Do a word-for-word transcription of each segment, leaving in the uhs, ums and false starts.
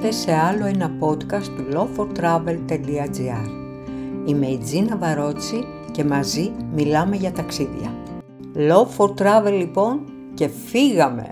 ήρθατε σε άλλο ένα podcast του λο φορ τράβελ τελεία τζι άρ. Είμαι η Τζίνα Βαρότσι και μαζί μιλάμε για ταξίδια. λο φορ τράβελ λοιπόν και φύγαμε!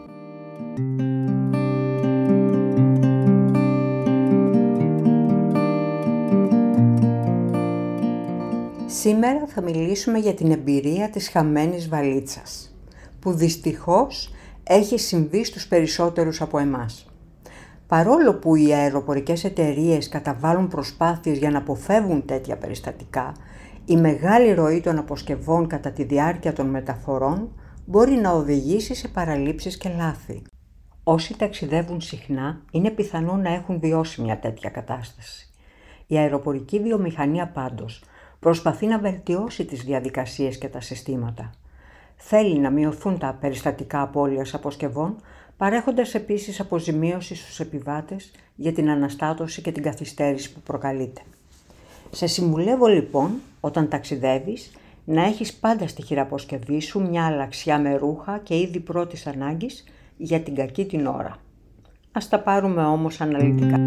Σήμερα θα μιλήσουμε για την εμπειρία της χαμένης βαλίτσας, που δυστυχώς έχει συμβεί στους περισσότερους από εμάς. Παρόλο που οι αεροπορικές εταιρείες καταβάλουν προσπάθειες για να αποφεύγουν τέτοια περιστατικά, η μεγάλη ροή των αποσκευών κατά τη διάρκεια των μεταφορών μπορεί να οδηγήσει σε παραλήψεις και λάθη. Όσοι ταξιδεύουν συχνά είναι πιθανό να έχουν βιώσει μια τέτοια κατάσταση. Η αεροπορική βιομηχανία πάντως προσπαθεί να βελτιώσει τις διαδικασίες και τα συστήματα. Θέλει να μειωθούν τα περιστατικά απώλειας αποσκευών, παρέχοντας επίσης αποζημίωση στους επιβάτες για την αναστάτωση και την καθυστέρηση που προκαλείται. Σε συμβουλεύω λοιπόν, όταν ταξιδεύεις, να έχεις πάντα στη χειραποσκευή σου μια αλλαξιά με ρούχα και είδη πρώτης ανάγκης για την κακή την ώρα. Ας τα πάρουμε όμως αναλυτικά.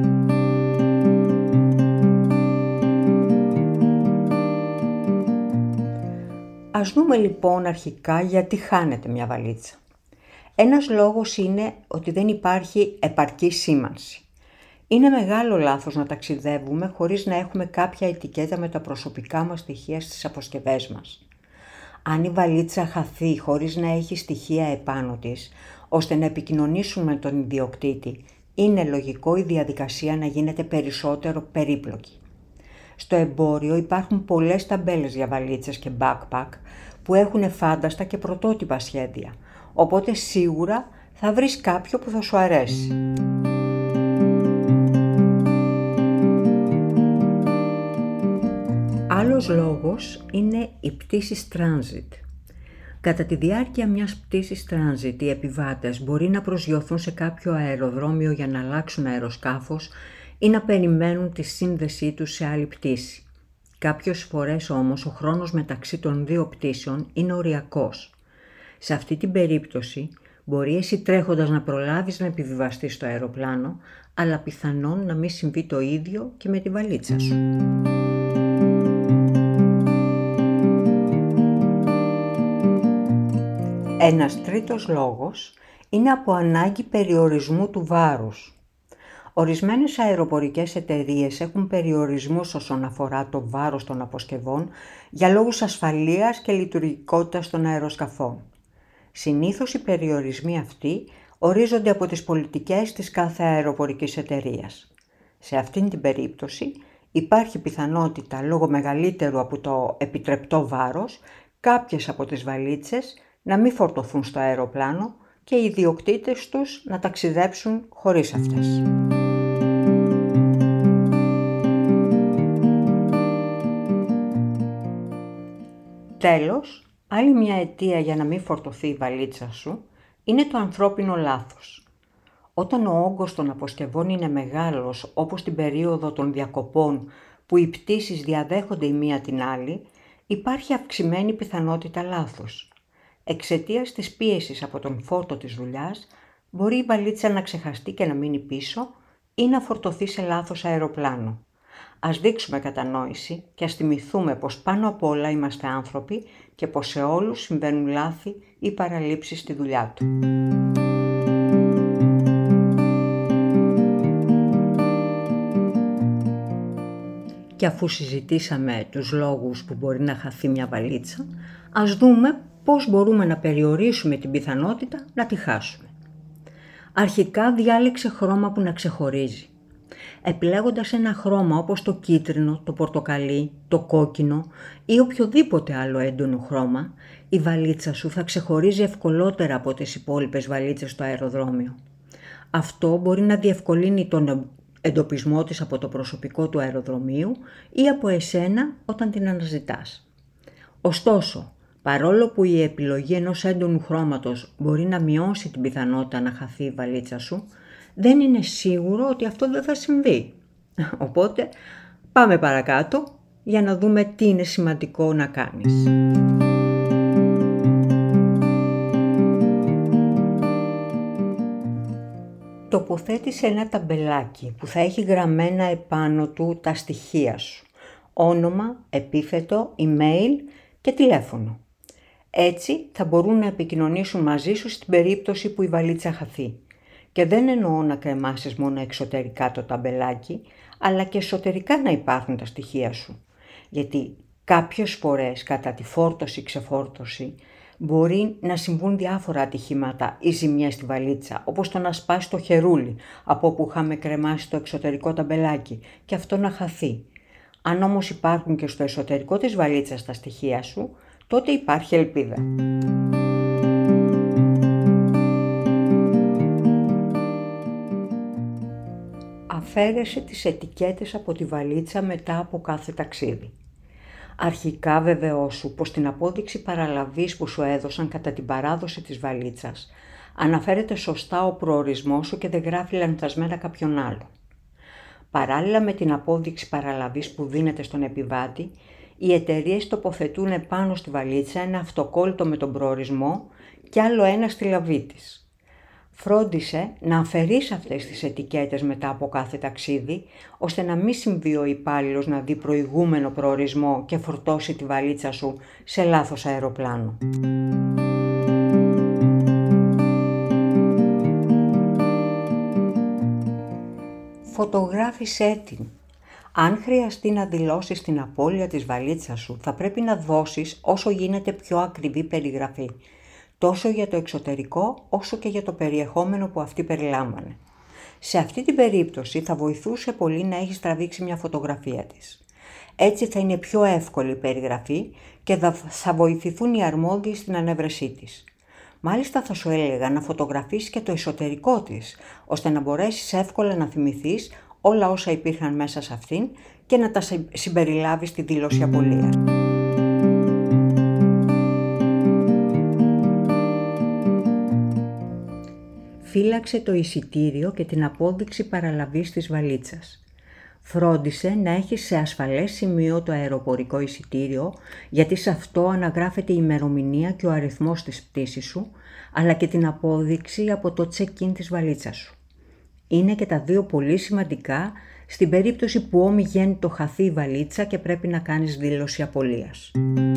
Ας δούμε λοιπόν αρχικά γιατί χάνεται μια βαλίτσα. Ένας λόγος είναι ότι δεν υπάρχει επαρκή σήμανση. Είναι μεγάλο λάθος να ταξιδεύουμε χωρίς να έχουμε κάποια ετικέτα με τα προσωπικά μας στοιχεία στις αποσκευές μας. Αν η βαλίτσα χαθεί χωρίς να έχει στοιχεία επάνω της, ώστε να επικοινωνήσουμε με τον ιδιοκτήτη, είναι λογικό η διαδικασία να γίνεται περισσότερο περίπλοκη. Στο εμπόριο υπάρχουν πολλές ταμπέλες για βαλίτσες και backpack που έχουν φάνταστα και πρωτότυπα σχέδια, οπότε σίγουρα θα βρεις κάποιο που θα σου αρέσει. Άλλος λόγος είναι οι πτήσεις transit. Κατά τη διάρκεια μιας πτήσης transit, οι επιβάτες μπορεί να προσγειωθούν σε κάποιο αεροδρόμιο για να αλλάξουν αεροσκάφος ή να περιμένουν τη σύνδεσή τους σε άλλη πτήση. Κάποιες φορές όμως ο χρόνος μεταξύ των δύο πτήσεων είναι οριακός. Σε αυτή την περίπτωση μπορεί εσύ τρέχοντας να προλάβεις να επιβιβαστείς στο αεροπλάνο, αλλά πιθανόν να μην συμβεί το ίδιο και με τη βαλίτσα σου. Ένας τρίτος λόγος είναι από ανάγκη περιορισμού του βάρους. Ορισμένες αεροπορικές εταιρείες έχουν περιορισμούς όσον αφορά το βάρος των αποσκευών για λόγους ασφαλείας και λειτουργικότητας των αεροσκαφών. Συνήθως οι περιορισμοί αυτοί ορίζονται από τις πολιτικές της κάθε αεροπορικής εταιρείας. Σε αυτήν την περίπτωση υπάρχει πιθανότητα λόγω μεγαλύτερου από το επιτρεπτό βάρος κάποιες από τις βαλίτσες να μην φορτωθούν στο αεροπλάνο και οι ιδιοκτήτες τους να ταξιδέψουν χωρίς αυτές. Τέλος, άλλη μια αιτία για να μην φορτωθεί η βαλίτσα σου είναι το ανθρώπινο λάθος. Όταν ο όγκος των αποσκευών είναι μεγάλος, όπως την περίοδο των διακοπών που οι πτήσεις διαδέχονται η μία την άλλη, υπάρχει αυξημένη πιθανότητα λάθους. Εξαιτίας της πίεσης από τον φόρτο της δουλειάς, μπορεί η βαλίτσα να ξεχαστεί και να μείνει πίσω ή να φορτωθεί σε λάθος αεροπλάνο. Ας δείξουμε κατανόηση και ας θυμηθούμε πως πάνω απ' όλα είμαστε άνθρωποι και πως σε όλους συμβαίνουν λάθη ή παραλήψεις στη δουλειά του. Και αφού συζητήσαμε τους λόγους που μπορεί να χαθεί μια βαλίτσα, ας δούμε πώς μπορούμε να περιορίσουμε την πιθανότητα να τη χάσουμε. Αρχικά διάλεξε χρώμα που να ξεχωρίζει. Επιλέγοντας ένα χρώμα όπως το κίτρινο, το πορτοκαλί, το κόκκινο ή οποιοδήποτε άλλο έντονο χρώμα, η βαλίτσα σου θα ξεχωρίζει ευκολότερα από τις υπόλοιπες βαλίτσες στο αεροδρόμιο. Αυτό μπορεί να διευκολύνει τον εντοπισμό της από το προσωπικό του αεροδρομίου ή από εσένα όταν την αναζητάς. Ωστόσο, παρόλο που η επιλογή ενός έντονου χρώματος μπορεί να μειώσει την πιθανότητα να χαθεί η βαλίτσα σου, δεν είναι σίγουρο ότι αυτό δεν θα συμβεί. Οπότε πάμε παρακάτω για να δούμε τι είναι σημαντικό να κάνεις. Το τοποθέτησε ένα ταμπελάκι που θα έχει γραμμένα επάνω του τα στοιχεία σου. Όνομα, επίθετο, email και τηλέφωνο. Έτσι θα μπορούν να επικοινωνήσουν μαζί σου στην περίπτωση που η βαλίτσα χαθεί. Και δεν εννοώ να κρεμάσεις μόνο εξωτερικά το ταμπελάκι, αλλά και εσωτερικά να υπάρχουν τα στοιχεία σου. Γιατί κάποιες φορές κατά τη φόρτωση-ξεφόρτωση μπορεί να συμβούν διάφορα ατυχήματα ή ζημιές στη βαλίτσα, όπως το να σπάσει το χερούλι από όπου είχαμε κρεμάσει το εξωτερικό ταμπελάκι και αυτό να χαθεί. Αν όμως υπάρχουν και στο εσωτερικό της βαλίτσας τα στοιχεία σου, τότε υπάρχει ελπίδα. Αφαίρεσε τις ετικέτες από τη βαλίτσα μετά από κάθε ταξίδι. Αρχικά βεβαιώσου πως την απόδειξη παραλαβής που σου έδωσαν κατά την παράδοση της βαλίτσας αναφέρεται σωστά ο προορισμός σου και δεν γράφει λανθασμένα κάποιον άλλο. Παράλληλα με την απόδειξη παραλαβής που δίνεται στον επιβάτη, οι εταιρείες τοποθετούν επάνω στη βαλίτσα ένα αυτοκόλλητο με τον προορισμό και άλλο ένα στη λαβή της. Φρόντισε να αφαιρείς αυτές τις ετικέτες μετά από κάθε ταξίδι, ώστε να μην συμβεί ο υπάλληλος να δει προηγούμενο προορισμό και φορτώσει τη βαλίτσα σου σε λάθος αεροπλάνο. Φωτογράφησέ την. Αν χρειαστεί να δηλώσεις την απώλεια της βαλίτσας σου, θα πρέπει να δώσεις όσο γίνεται πιο ακριβή περιγραφή, τόσο για το εξωτερικό όσο και για το περιεχόμενο που αυτή περιλάμβανε. Σε αυτή την περίπτωση θα βοηθούσε πολύ να έχεις τραβήξει μια φωτογραφία της. Έτσι θα είναι πιο εύκολη η περιγραφή και θα βοηθηθούν οι αρμόδιοι στην ανέβρεσή της. Μάλιστα θα σου έλεγα να φωτογραφίσεις και το εσωτερικό της, ώστε να μπορέσεις εύκολα να θυμηθείς όλα όσα υπήρχαν μέσα σε αυτήν και να τα συμπεριλάβεις στη δήλωση απολείας. Φύλαξε το εισιτήριο και την απόδειξη παραλαβής της βαλίτσας. Φρόντισε να έχεις σε ασφαλές σημείο το αεροπορικό εισιτήριο, γιατί σε αυτό αναγράφεται η ημερομηνία και ο αριθμός της πτήσης σου, αλλά και την απόδειξη από το check-in της βαλίτσας σου. Είναι και τα δύο πολύ σημαντικά στην περίπτωση που ομιγέννητο χαθεί η βαλίτσα και πρέπει να κάνεις δήλωση απολείας.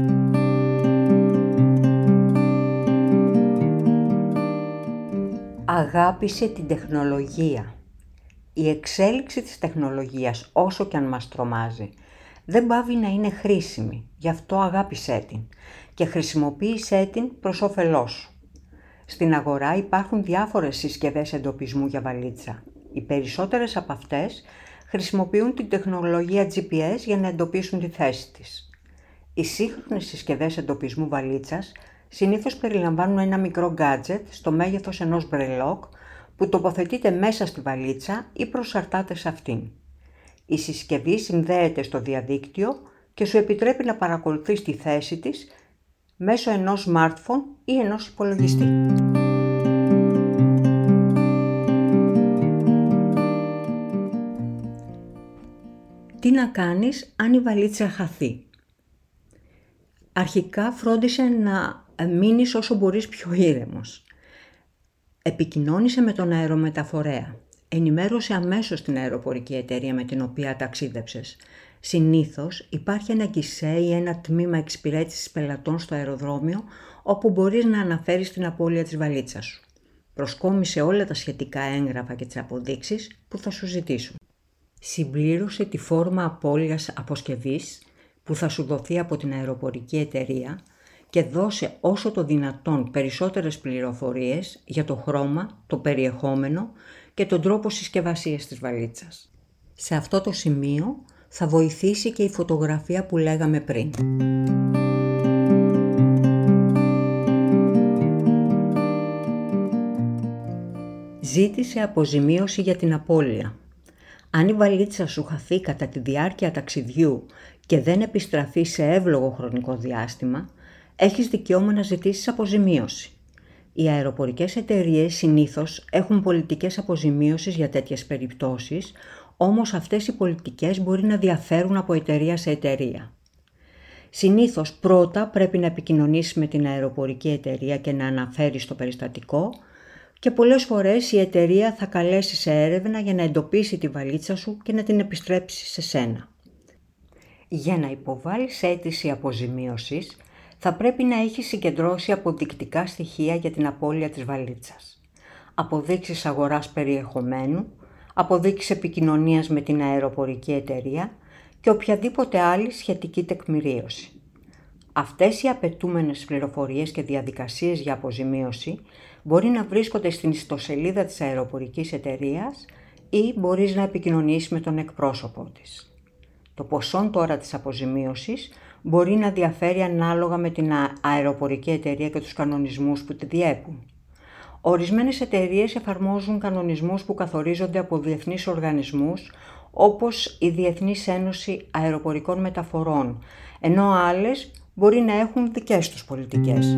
Αγάπησε την τεχνολογία. Η εξέλιξη της τεχνολογίας, όσο και αν μας τρομάζει, δεν πάβει να είναι χρήσιμη, γι' αυτό αγάπησέ την και χρησιμοποίησέ την προς όφελός σου. Στην αγορά υπάρχουν διάφορες συσκευές εντοπισμού για βαλίτσα. Οι περισσότερες από αυτές χρησιμοποιούν την τεχνολογία τζι πι ες για να εντοπίσουν τη θέση της. Οι σύγχρονες συσκευές εντοπισμού βαλίτσας συνήθως περιλαμβάνουν ένα μικρό γκάτζετ στο μέγεθος ενός μπρελόκ που τοποθετείται μέσα στη βαλίτσα ή προσαρτάται σε αυτήν. Η συσκευή συνδέεται στο διαδίκτυο και σου επιτρέπει να παρακολουθείς τη θέση της μέσω ενός smartphone ή ενός υπολογιστή. Τι να κάνεις αν η βαλίτσα χαθεί? Αρχικά φρόντισε να μείνεις όσο μπορείς πιο ήρεμος. Επικοινώνησε με τον αερομεταφορέα. Ενημέρωσε αμέσως την αεροπορική εταιρεία με την οποία ταξίδεψες. Συνήθως υπάρχει ένα γκισέ ή ένα τμήμα εξυπηρέτησης πελατών στο αεροδρόμιο όπου μπορείς να αναφέρεις την απώλεια της βαλίτσας σου. Προσκόμισε όλα τα σχετικά έγγραφα και τις αποδείξεις που θα σου ζητήσουν. Συμπλήρωσε τη φόρμα απώλειας αποσκευής που θα σου δοθεί από την αεροπορική εταιρεία και δώσε όσο το δυνατόν περισσότερες πληροφορίες για το χρώμα, το περιεχόμενο και τον τρόπο συσκευασίας της βαλίτσας. Σε αυτό το σημείο θα βοηθήσει και η φωτογραφία που λέγαμε πριν. Ζήτησε αποζημίωση για την απώλεια. Αν η βαλίτσα σου χαθεί κατά τη διάρκεια ταξιδιού και δεν επιστραφεί σε εύλογο χρονικό διάστημα, έχεις δικαίωμα να ζητήσεις αποζημίωση. Οι αεροπορικές εταιρείες συνήθως έχουν πολιτικές αποζημίωσης για τέτοιες περιπτώσεις, όμως αυτές οι πολιτικές μπορεί να διαφέρουν από εταιρεία σε εταιρεία. Συνήθως πρώτα πρέπει να επικοινωνήσεις με την αεροπορική εταιρεία και να αναφέρεις το περιστατικό και πολλές φορές η εταιρεία θα καλέσει σε έρευνα για να εντοπίσει τη βαλίτσα σου και να την επιστρέψει σε σένα. Για να υποβάλεις αίτηση αποζημίωσης, θα πρέπει να έχεις συγκεντρώσει αποδεικτικά στοιχεία για την απώλεια της βαλίτσας. Αποδείξεις αγοράς περιεχομένου, αποδείξεις επικοινωνίας με την αεροπορική εταιρεία και οποιαδήποτε άλλη σχετική τεκμηρίωση. Αυτές οι απαιτούμενες πληροφορίες και διαδικασίες για αποζημίωση μπορεί να βρίσκονται στην ιστοσελίδα της αεροπορικής εταιρείας ή μπορείς να επικοινωνήσεις με τον εκπρόσωπό της. Το ποσό τώρα της αποζημίωσης μπορεί να διαφέρει ανάλογα με την αεροπορική εταιρεία και τους κανονισμούς που τη διέπουν. Ορισμένες εταιρείες εφαρμόζουν κανονισμούς που καθορίζονται από διεθνείς οργανισμούς, όπως η Διεθνής Ένωση Αεροπορικών Μεταφορών, ενώ άλλες μπορεί να έχουν δικές τους πολιτικές.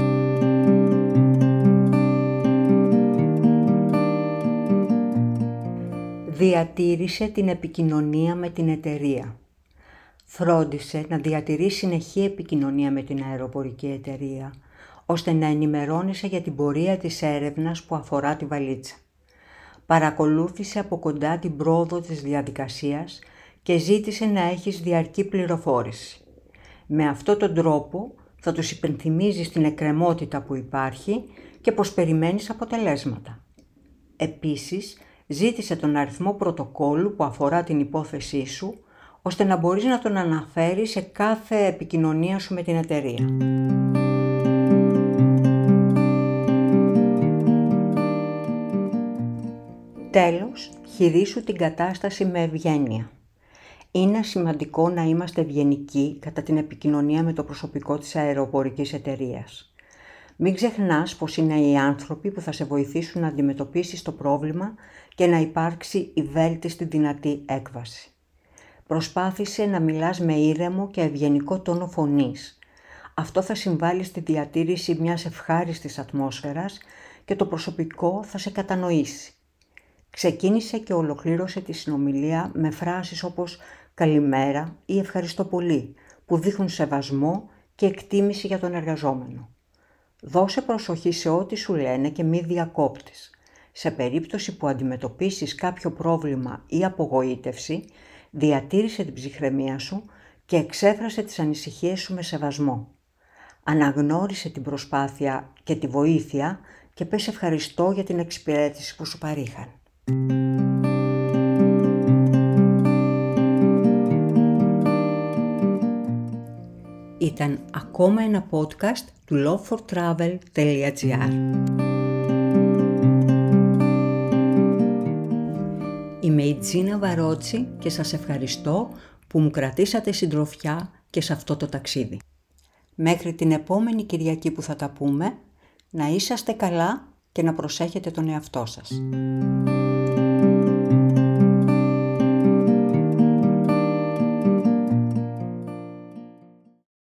Διατήρησε την επικοινωνία με την εταιρεία. Φρόντισε να διατηρεί συνεχή επικοινωνία με την αεροπορική εταιρεία, ώστε να ενημερώνεσαι για την πορεία της έρευνας που αφορά τη βαλίτσα. Παρακολούθησε από κοντά την πρόοδο της διαδικασίας και ζήτησε να έχεις διαρκή πληροφόρηση. Με αυτόν τον τρόπο θα τους υπενθυμίζεις την εκκρεμότητα που υπάρχει και πως περιμένεις αποτελέσματα. Επίσης, ζήτησε τον αριθμό πρωτοκόλλου που αφορά την υπόθεσή σου, ώστε να μπορείς να τον αναφέρεις σε κάθε επικοινωνία σου με την εταιρεία. Τέλος, χειρίσου την κατάσταση με ευγένεια. Είναι σημαντικό να είμαστε ευγενικοί κατά την επικοινωνία με το προσωπικό της αεροπορικής εταιρείας. Μην ξεχνάς πως είναι οι άνθρωποι που θα σε βοηθήσουν να αντιμετωπίσεις το πρόβλημα και να υπάρξει η βέλτιστη δυνατή έκβαση. Προσπάθησε να μιλάς με ήρεμο και ευγενικό τόνο φωνής. Αυτό θα συμβάλλει στη διατήρηση μιας ευχάριστης ατμόσφαιρας και το προσωπικό θα σε κατανοήσει. Ξεκίνησε και ολοκλήρωσε τη συνομιλία με φράσεις όπως «καλημέρα» ή «ευχαριστώ πολύ», που δείχνουν σεβασμό και εκτίμηση για τον εργαζόμενο. Δώσε προσοχή σε ό,τι σου λένε και μη διακόπτεις. Σε περίπτωση που αντιμετωπίσεις κάποιο πρόβλημα ή απογοήτευση, διατήρησε την ψυχραιμία σου και εξέφρασε τις ανησυχίες σου με σεβασμό. Αναγνώρισε την προσπάθεια και τη βοήθεια και πες ευχαριστώ για την εξυπηρέτηση που σου παρήχαν. Ήταν ακόμα ένα podcast του love for travel dot gr. Είμαι η Τζίνα Βαρότσι και σας ευχαριστώ που μου κρατήσατε συντροφιά και σε αυτό το ταξίδι. Μέχρι την επόμενη Κυριακή που θα τα πούμε, να είσαστε καλά και να προσέχετε τον εαυτό σας.